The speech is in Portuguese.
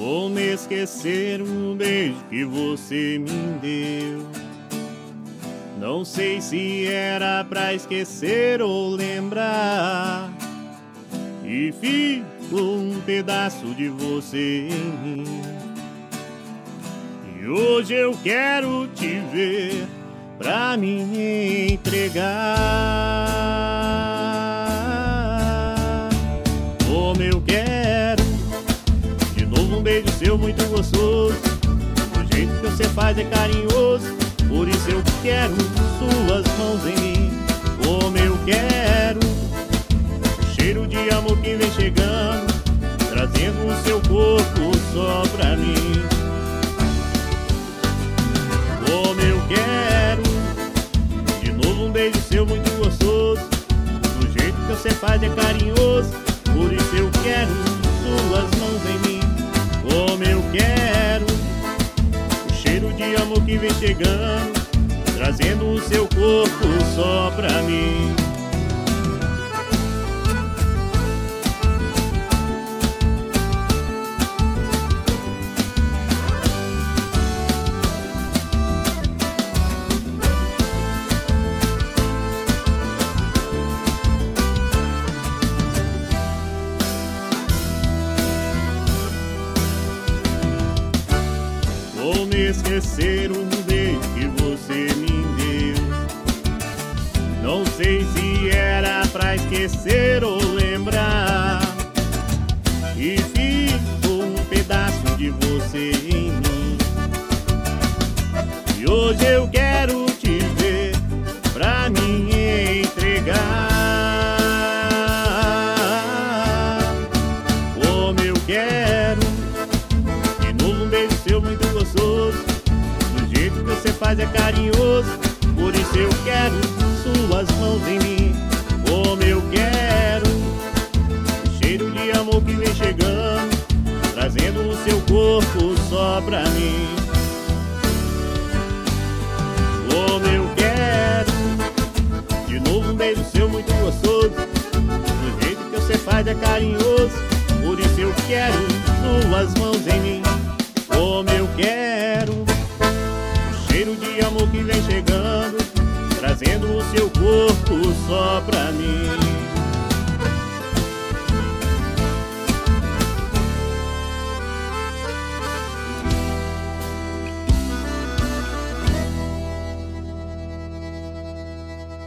Como esquecer um beijo que você me deu? Não sei se era pra esquecer ou lembrar. E ficou um pedaço de você em mim. E hoje eu quero te ver pra me entregar. Como eu quero de novo um beijo seu muito gostoso. O jeito que você faz é carinhoso, por isso eu quero suas mãos em mim. Como eu quero o cheiro de amor que vem chegando, trazendo o seu corpo só pra mim. Como eu quero de novo um beijo seu muito gostoso. Do jeito que você faz é carinhoso, por isso eu quero suas mãos em mim. Como eu quero o cheiro de amor que vem chegando, trazendo o seu corpo só pra mim. Como esquecer um beijo que você me deu? Não sei se era pra esquecer ou lembrar. E ficou um pedaço de você em mim. E hoje eu quero te ver pra me entregar. Como eu quero de novo um beijo seu muito gostoso. Do jeito que você faz é carinhoso, por isso eu quero suas mãos em mim. Como eu quero o cheiro de amor que vem chegando, trazendo o seu corpo só pra mim. Como eu quero de novo um beijo seu muito gostoso. Do jeito que você faz é carinhoso, por isso eu quero suas mãos em mim. Como eu quero o cheiro de amor que vem chegando, trazendo o seu corpo só pra mim.